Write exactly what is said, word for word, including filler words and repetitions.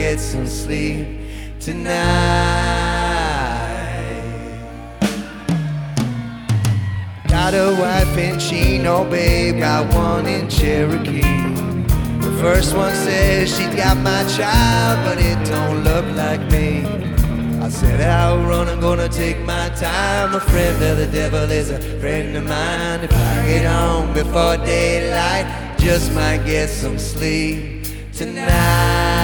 get some sleep tonight. Got a wife in Chino, babe, got one in Cherokee. The first one says she got my child, but it don't look like me. I said I'll run, I'm gonna take my time. A friend of the devil is a friend of mine. If I get home before daylight, just might get some sleep tonight.